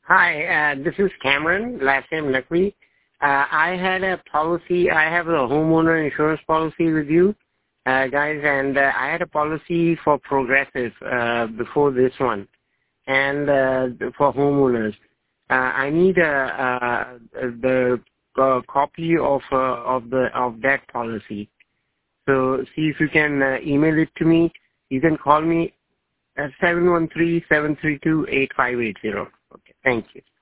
Hi, this is Cameron, last name Lakwi. I had a policy, I have a homeowner insurance policy with you, guys, and I had a policy for Progressive before this one, and for homeowners. I need the copy of that policy. So see if you can email it to me. You can call me at 713-732-8580. Okay, thank you.